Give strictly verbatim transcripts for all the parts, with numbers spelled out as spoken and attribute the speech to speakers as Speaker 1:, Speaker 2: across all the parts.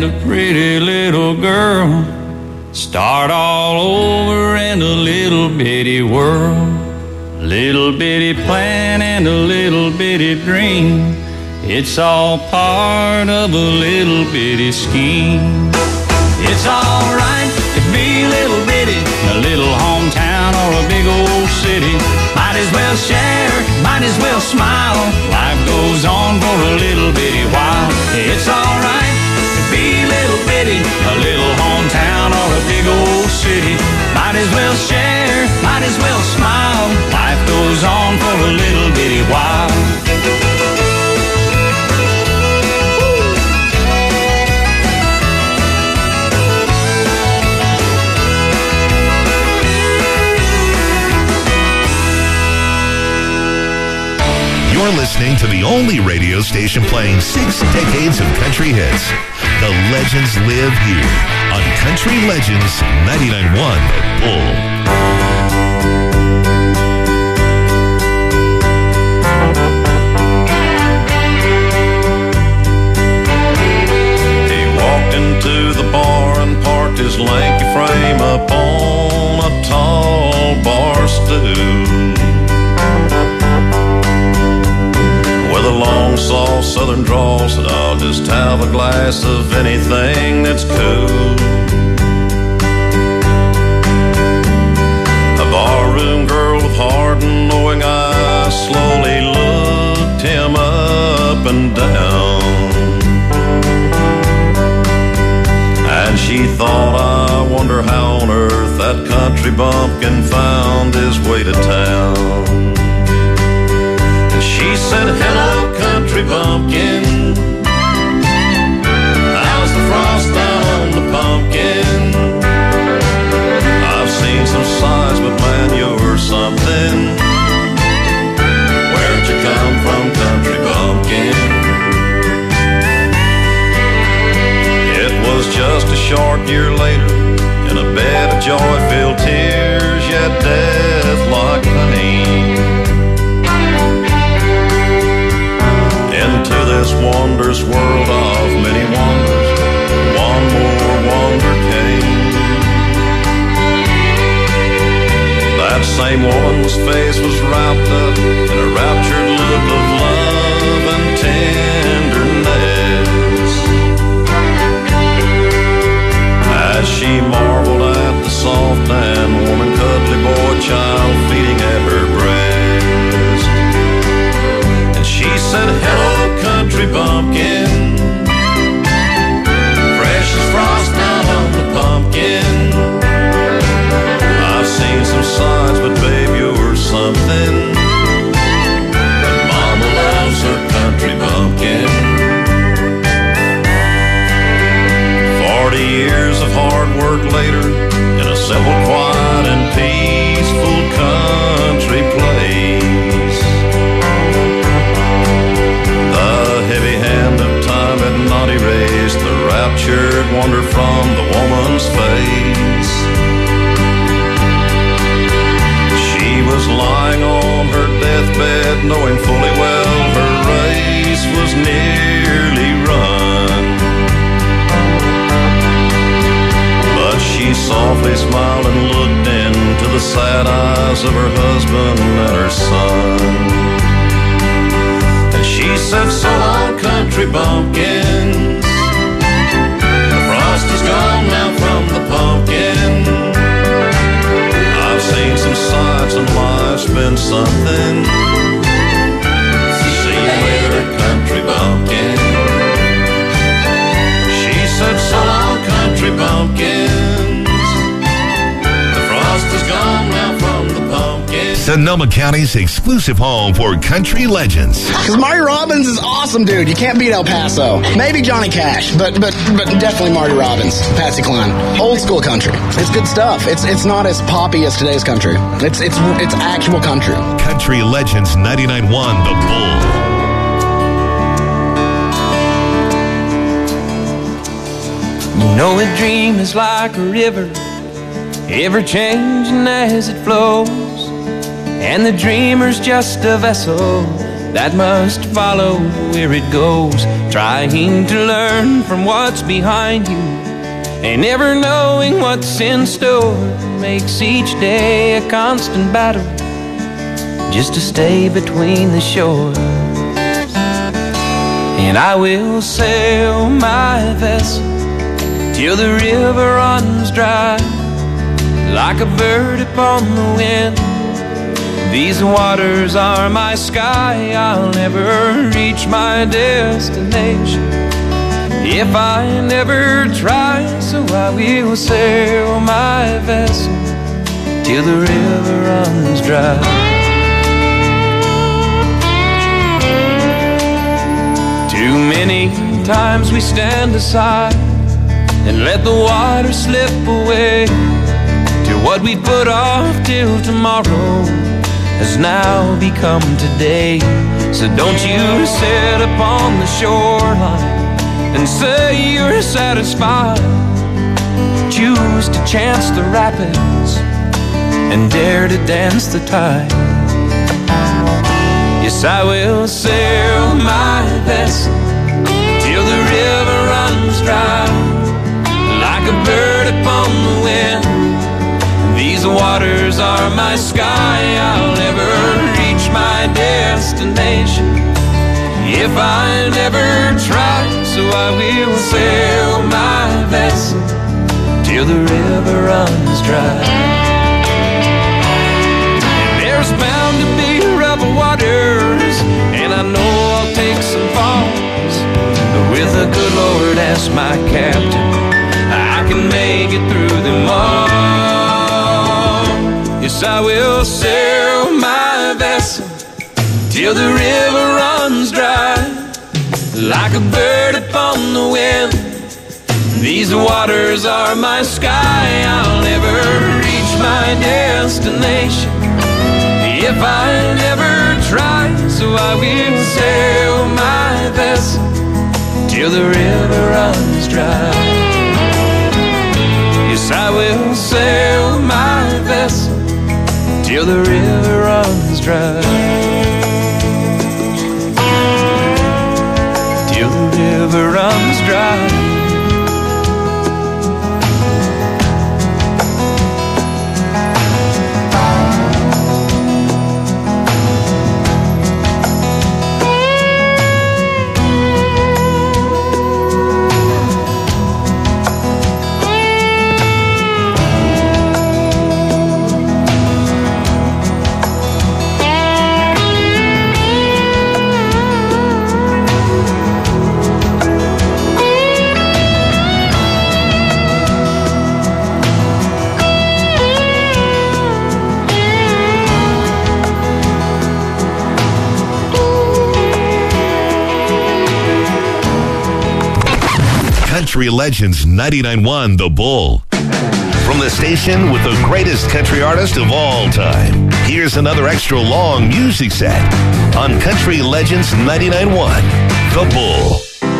Speaker 1: a pretty little girl start all over in a little bitty world. Little bitty plan and a little bitty dream. It's all part of a little bitty scheme. It's alright to be little bitty in a little hometown or a big old city. Might as well share, might as well smile. Life goes on for a little bitty while. It's alright to be little bitty in a little hometown or a big old city. Might as well share, might as well smile. Life goes on for a little bitty while.
Speaker 2: You're listening to the only radio station playing six decades of country hits. The legends live here on Country Legends ninety-nine point one The Bull.
Speaker 3: He walked into the bar and parked his lanky frame up on a tall bar stool. With a long, soft southern drawl, said, I'll just have a glass of anything that's cool. A barroom girl with hard and knowing eyes slowly looked him up and down. And she thought, I wonder how on earth that country bumpkin found his way to town. She said, hello, country bumpkin. How's the frost down on the pumpkin? I've seen some sights, but man, you're something. Where'd you come from, country bumpkin? It was just a short year later, in a bed of joy-filled tears, yet death like pain. Into this wondrous world of many wonders, one more wonder came. That same woman's face was wrapped up in a raptured look of love and tenderness, as she marveled at the soft and warm and cuddly boy child feeding at her breast. And she said, hello, country bumpkin. Fresh as frost down on the pumpkin. I've seen some sights, but babe, you're something. And mama loves her country bumpkin. Forty years of hard work later, in a simple, quiet, and peaceful country place, the heavy hand of time had not erased the raptured wonder from the woman's face. She was lying on her deathbed, knowing fully well her race was nearly run. But she softly smiled and looked into the sad eyes of her husband and her son. She said, so long, country bumpkins. The frost is gone now from the pumpkin. I've seen some sights and life's been something. See you later, country bumpkin. She said, so long, country bumpkins. The frost is gone now from the pumpkin.
Speaker 2: Sonoma County's exclusive home for country legends.
Speaker 4: Because Marty Robbins is awesome, dude. You can't beat El Paso. Maybe Johnny Cash, but but but definitely Marty Robbins, Patsy Cline. Old school country. It's good stuff. It's it's not as poppy as today's country. It's it's it's actual country.
Speaker 2: Country Legends ninety-nine point one The
Speaker 5: Bull. You know a dream is like a river, ever changing as it flows, and the dreamer's just a vessel that must follow where it goes, trying to learn from what's behind you, and never knowing what's in store makes each day a constant battle just to stay between the shores. And I will sail my vessel till the river runs dry, like a bird upon the wind. These waters are my sky, I'll never reach my destination if I never try. So I will sail my vessel till the river runs dry. Too many times we stand aside and let the water slip away till what we put off till tomorrow has now become today. So don't you sit upon the shoreline and say you're satisfied. Choose to chance the rapids and dare to dance the tide. Yes, I will sail my vessel till the river runs dry, like a bird upon the wind. These waters are my sky, I'll never reach my destination if I never try. So I will sail my vessel till the river runs dry. And there's bound to be rough waters, and I know I'll take some falls, but with the good Lord as my captain, I can make it through them all. Yes, I will sail my vessel till the river runs dry, like a bird upon the wind. These waters are my sky, I'll never reach my destination if I never try. So I will sail my vessel till the river runs dry. Yes, I will sail my vessel till the river runs dry. Till the river runs dry.
Speaker 2: Country Legends ninety-nine point one The Bull. From the station with the greatest country artist of all time, here's another extra long music set on Country Legends ninety-nine point one The Bull.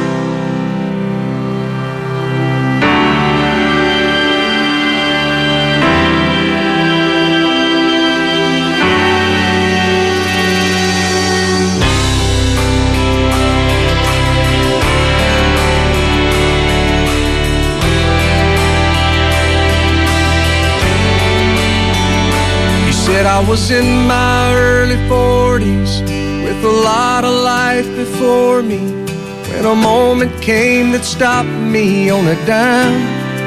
Speaker 6: I was in my early forties with a lot of life before me when a moment came that stopped me on a dime.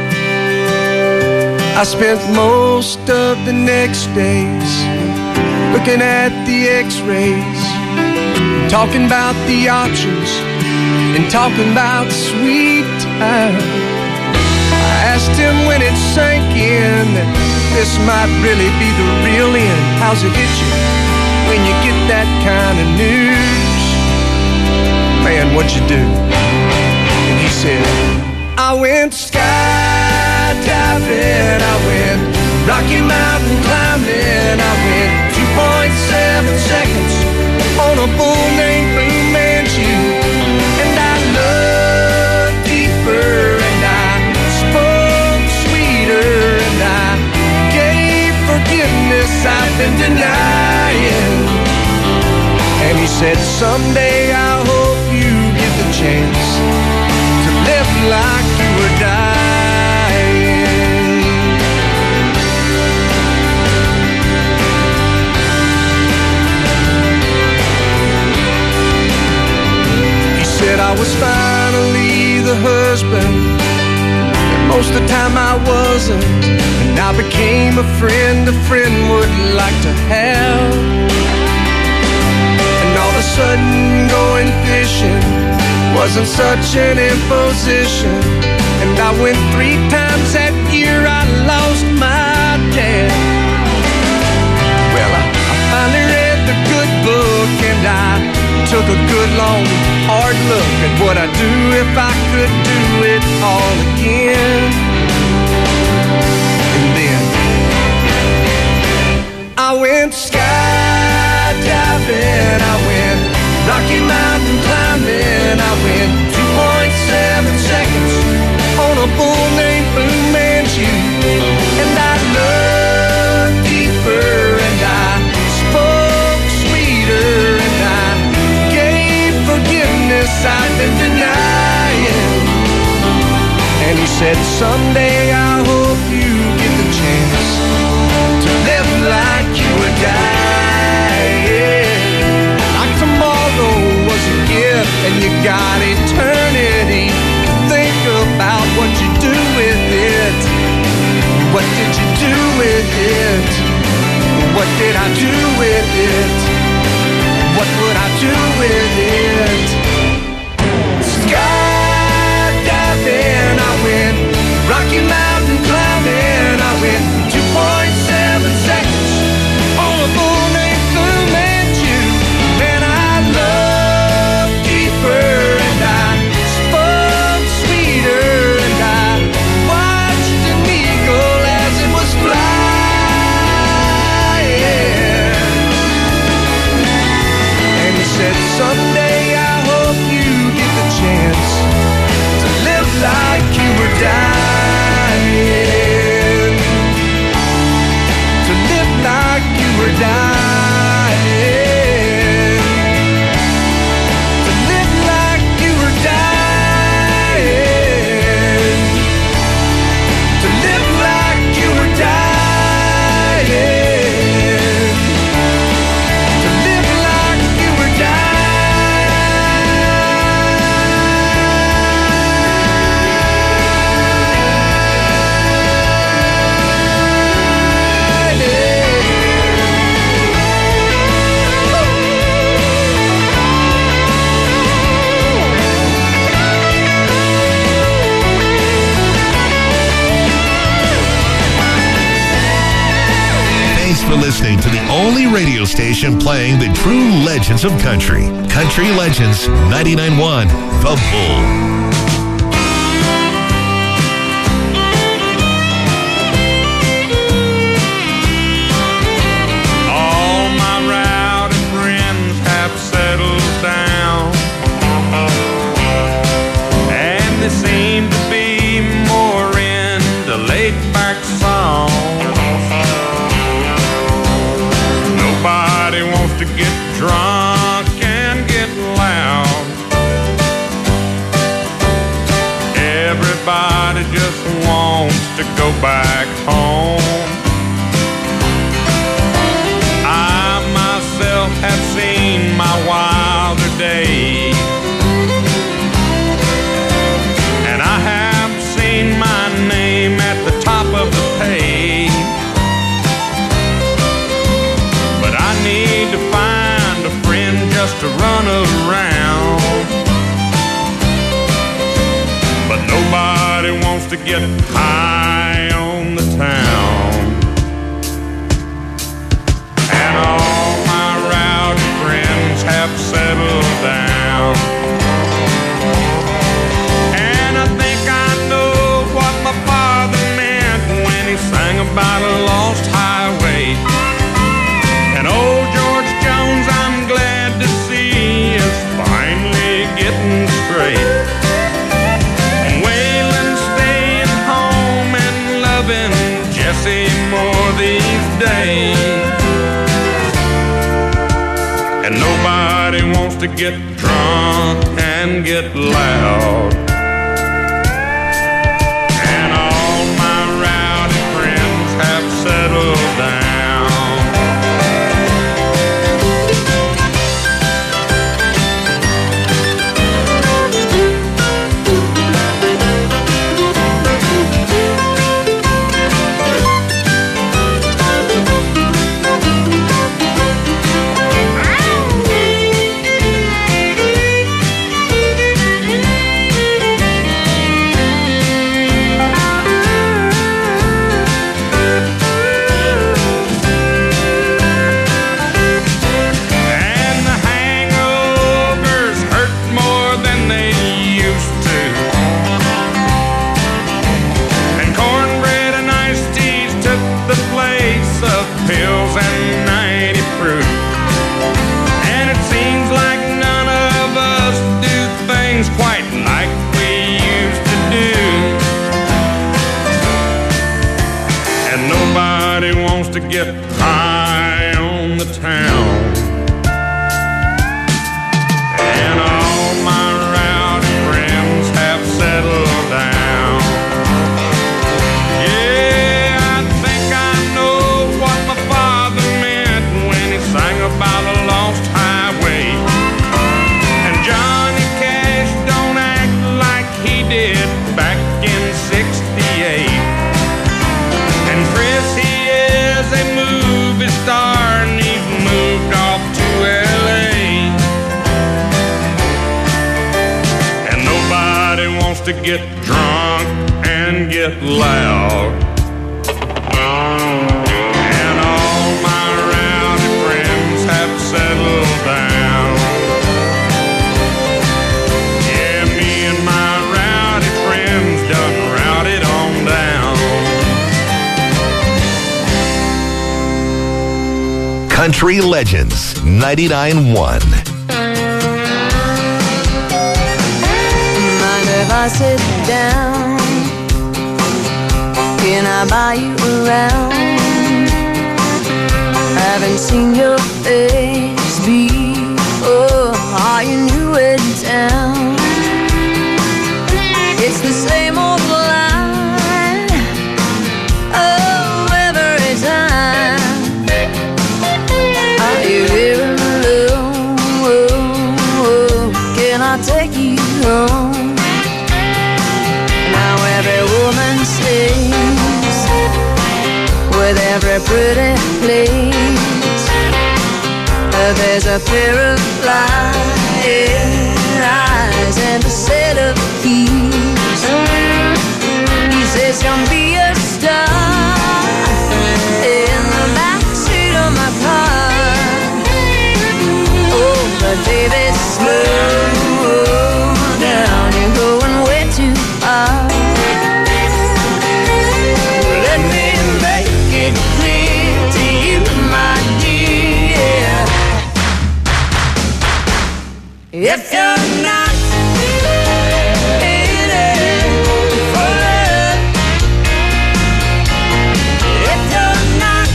Speaker 6: I spent most of the next days looking at the x-rays, talking about the options and talking about sweet time. I asked him when it sank in that this might really be the real end. How's it hit you when you get that kind of news? Man, what'd you do? And he said, I went skydiving, I went Rocky Mountain climbing, I went two point seven seconds on a bull named Blue Manchu. And I loved deeper, and I spoke sweeter, and I forgiveness I've been denying. And he he said, someday I hope you get the chance to live like you were dying. He said I was finally the husband that most of the time I wasn't, and I became a friend a friend would like to have. All of a sudden going fishing wasn't such an imposition, and I went three times that year. I lost my dad. Well, I, I finally read the good book, and I took a good long hard look at what I'd do if I could do it all again. And then I went skydiving, I went Rocky Mountain climbing, I went two point seven seconds on a bull named Fu Manchu. And I looked deeper, and I spoke sweeter, and I gave forgiveness I've been denying. And he said, someday I hope you get the chance to live like you were dying. Like tomorrow was a gift, and you got eternity to think about what you do with it. What did you do with it? What did I do with it? What would I do with it? Skydiving, I went Rocky Mountain climbing, I went two point seven seconds on a bull named Fu Manchu. And I loved deeper, and I spoke sweeter, and I watched an eagle as it was flying. And he said, someday I hope you get the chance to live like you were dying. To live like you were dying. To live like you were dying. To live like you were dying. To live like you were
Speaker 2: Thanks for listening to the only radio station playing the true legends of country. Country Legends ninety-nine point one, The Bull.
Speaker 1: All my rowdy friends have settled down, and they seem to be more into laid-back songs. Nobody wants to get drunk and get loud. Everybody just wants to go back home. I myself have seen my wilder days, and I have seen my name at the top of the page. But I need to find a friend just to run around. But nobody wants to get high on the town. And all my rowdy friends have settled down. And I think I know what my father meant when he sang about a lost highway. And old George Jones, I'm glad to see, is finally getting straight. And Waylon's staying home and loving Jesse more these days. And nobody nobody wants to get drunk and get loud. And all my rowdy friends have settled down. Get high on the town. And all my rowdy friends have settled down. Yeah, I think I know what my father meant when he sang about a lost highway. And Johnny Cash don't act like he did back in sixty-eight. And Chris, he is a movie star and he's moved off to L A. And nobody wants to get drunk and get loud. And all my rowdy friends have settled down. Yeah, me and my rowdy friends done routed on down.
Speaker 2: Country Legends ninety-nine point one.
Speaker 7: Mind if I sit down? Can I buy you around? Haven't seen your face before. Are you new in town? It's the same old line. Oh, every time. Are you here alone? Can I take you home? Now every woman stays with every pretty place. There's a pair of flying eyes and a set of keys. He says you'll be a star in the backseat of my car. Oh, but baby, slow down, you're going way too far. Let me make it clear to you, my dear. If you're not in it for love, if you're not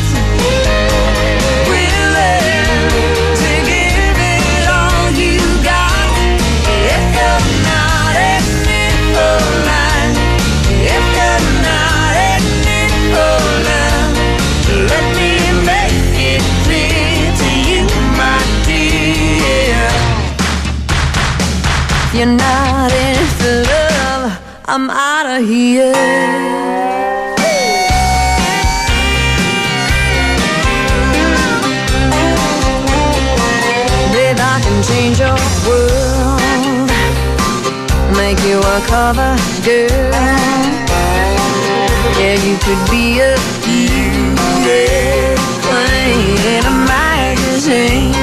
Speaker 7: willing to give it all you got, if you're not in it for life, if you're not in it for love, let me make it clear to you, my dear. If you're not in it for love, I'm out of here. Babe, I can change your world, make you a cover girl. Yeah, you could be a queen in a magazine.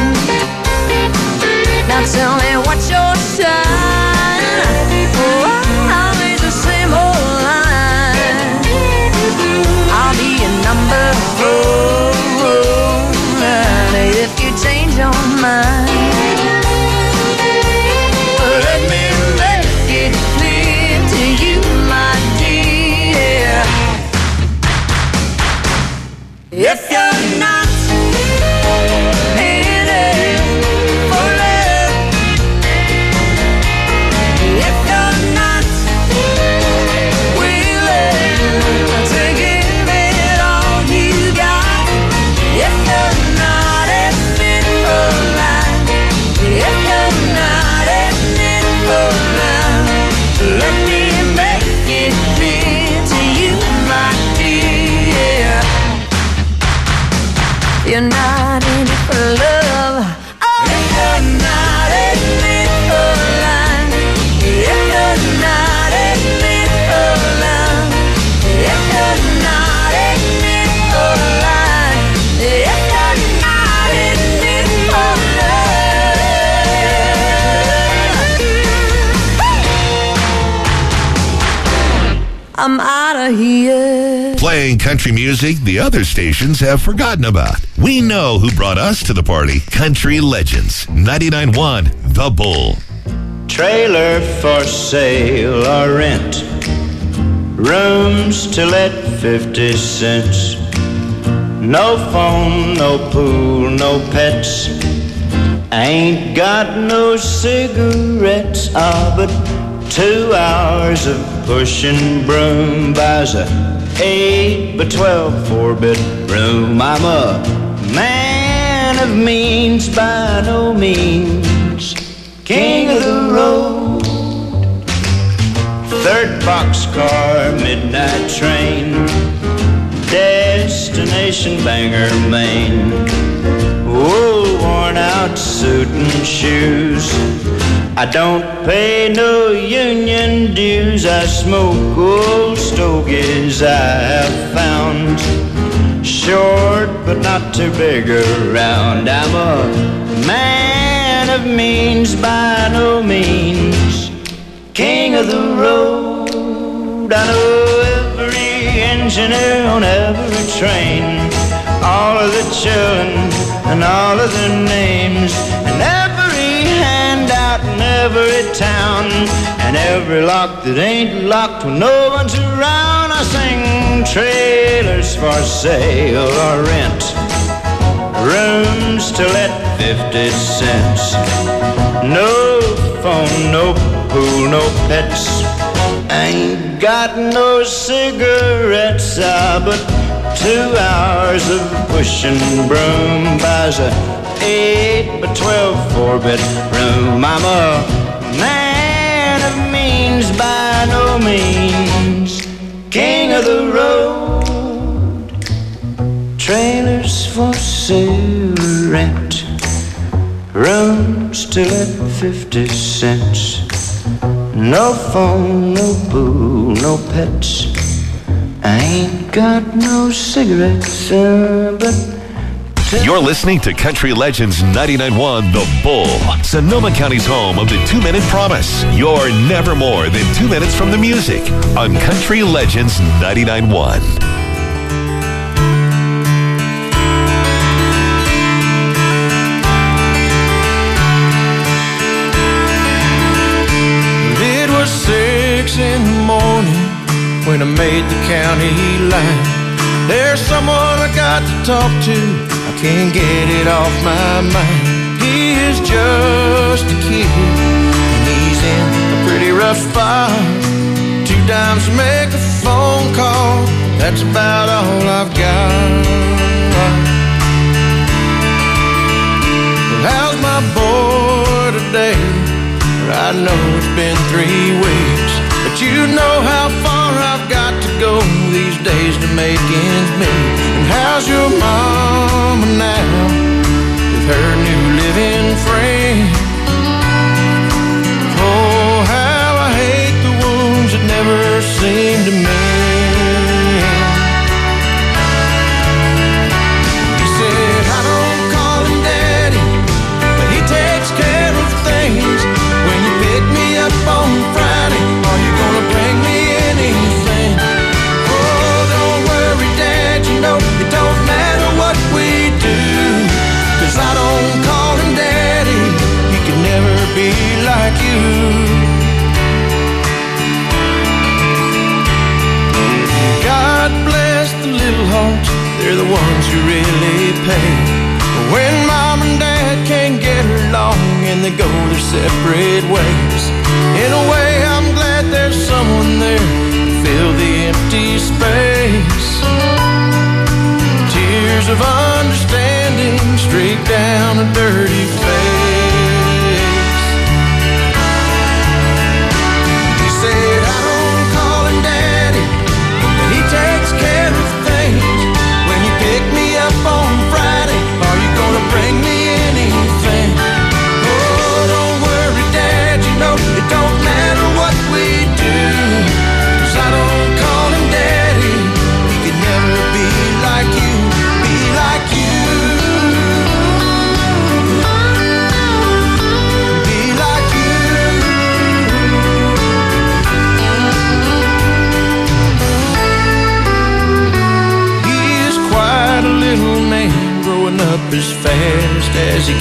Speaker 7: Now tell me what's your sign? Oh, always the same old line. I'll be a number four if you change your mind. Let me make it clear to you, my dear. If you're not in it for love, I'm out of here.
Speaker 2: Playing country music the other stations have forgotten about. We know who brought us to the party. Country Legends, ninety-nine point one The Bull.
Speaker 8: Trailer for sale or rent. Rooms to let fifty cents. No phone, no pool, no pets. Ain't got no cigarettes. Ah, but two hours of pushing broom buys a eight by twelve four-bedroom. I'm a man of means by no means, king of the road. Third boxcar, midnight train, destination Bangor, Maine. Oh, worn out suit and shoes. I don't pay no union dues. I smoke old stogies I have found. Short but not too big around. I'm a man of means by no means, king of the road. I know every engineer on every train, all of the children and all of their names, and every handout in every town, and every lock that ain't locked when no one's around. I sing trailers for sale or rent, rooms to let fifty cents. No phone, no pool, no pets. Ain't got no cigarettes, ah, but two hours of pushing broom buys a eight by twelve four-bedroom. I'm a man of means by no means, king of the road. Trailers for sale or rent, rooms to let fifty cents. No phone, no pool, no pets. I ain't got no cigarettes, uh, but...
Speaker 2: You're listening to Country Legends ninety-nine point one The Bull, Sonoma County's home of the two-minute promise. You're never more than two minutes from the music on Country Legends ninety-nine point one.
Speaker 5: Six in the morning when I made the county line. There's someone I got to talk to, I can't get it off my mind. He is just a kid and he's in a pretty rough spot. Two times to make a phone call, that's about all I've got. Well, how's my boy today? I know it's been three weeks, but you know how far I've got to go these days to make ends meet. And how's your mama now with her new living friend? Oh, how I hate the wounds that never seem to mend. He said, I don't call him daddy, but he takes care of things. When you pick me up on Friday, are you gonna bring me anything? Oh, don't worry, Dad, you know it don't matter what we do, 'cause I don't call him Daddy, he can never be like you. God bless the little hearts, they're the ones who really pay. When Mom and Dad can't get along and they go their separate ways, in a way I'm glad there's someone there to fill the empty space. Tears of understanding streak down a dirty face. He said, I don't call him Daddy, but he takes care of things. When you pick me up on Friday, are you gonna bring me anything? Oh, don't worry, Dad, you know it don't matter what we do, 'cause I don't call him Daddy, he can never be like you, be like you.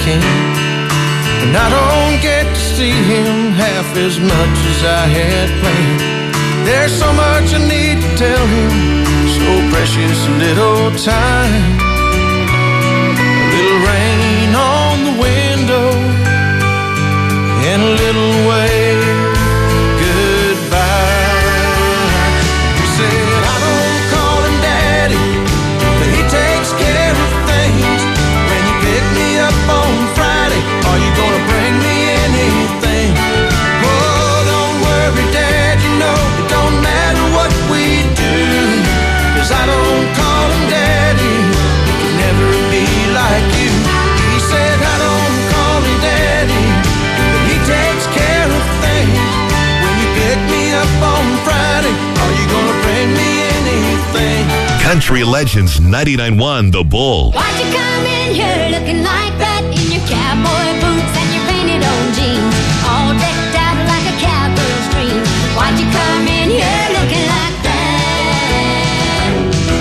Speaker 6: king. And I don't get to see him half as much as I had planned. There's so much I need to tell him, so precious little time. A little rain on the window and a little wave goodbye. He said, I don't call him daddy, but he takes care of things. When you pick me up on Friday, are you gonna bring me anything? Oh, don't worry, Dad, you know it don't matter what we do, 'cause I don't call him daddy, he can never be like you. He said, I don't call him daddy, but he takes care of things. When you pick me up on Friday, are you gonna bring me anything?
Speaker 2: Country Legends ninety-nine point one The Bull.
Speaker 7: Why'd you come in here looking like that in your cowboy boots and your painted on jeans, all decked out like a cowgirl's dream? Why'd you come in here looking like that?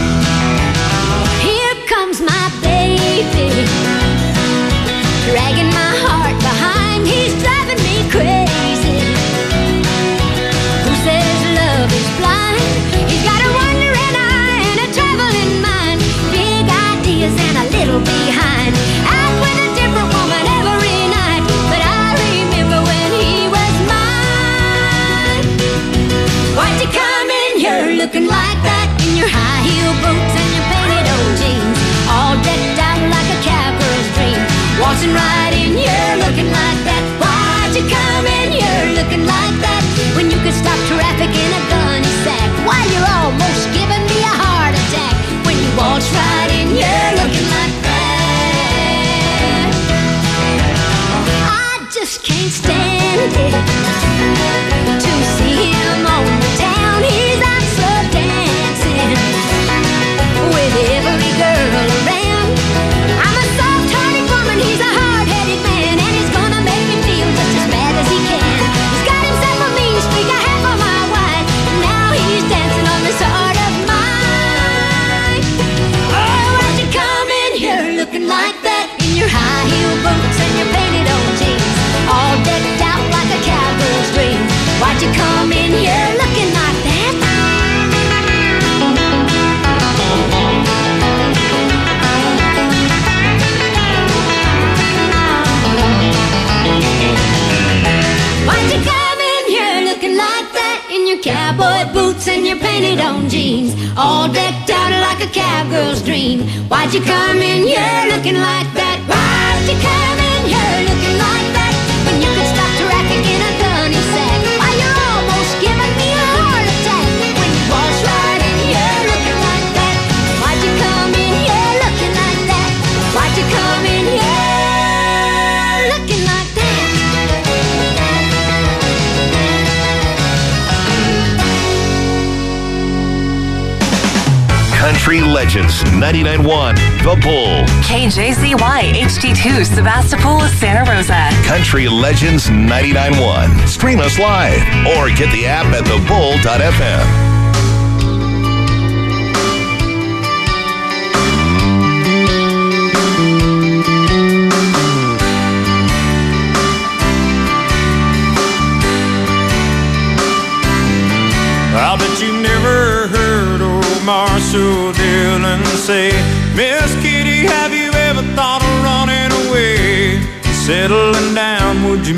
Speaker 7: Here comes my baby, dragging my heart behind. He's driving me crazy. Who says love is blind? He's got a wandering eye and a traveling mind, big ideas and a little behind. Out with a different woman every night, but I remember when he was mine. Why'd you come in here looking like that in your high heel boots and your painted on jeans, all decked out like a cowgirl's dream? Waltzing right in here looking like that. Why'd you come in here looking like that when you could stop traffic in a gunny sack? Why, you're almost giving me a heart attack when you waltz right in here looking like that. I just can't stand it to see him on the town. He's out so dancing with every girl around. I'm a soft-hearted woman, he's a hard-headed man, and he's gonna make me feel just as bad as he can. He's got himself a mean streak, a half of my wife, and now he's dancing on this heart of mine. Oh, why'd you come in here looking like that in your high-heel boots and your painted on jeans, all decked out like a cowgirl's dream? Why'd you come in here looking like that? Why'd you come in here looking like that in your cowboy boots and your painted on jeans, all decked out like a cowgirl's dream? Why'd you come in here looking like that? Why'd you come in here looking like that when you could stop traffic in a gunny sack? Why, you're almost giving me a heart attack when you waltz right in here looking like that. Why'd you come in here looking like that? Why'd you come in here looking like that?
Speaker 2: Country Legends ninety-nine point one The Bull.
Speaker 9: K J Z Y H D two Sebastopol, Santa Rosa.
Speaker 2: Country Legends ninety-nine point one. Stream us live or get the app at the bull dot f m.
Speaker 5: I bet you never heard old Marshall Dillon say, Miss Kitty, have you ever thought of running away, settling down? Would you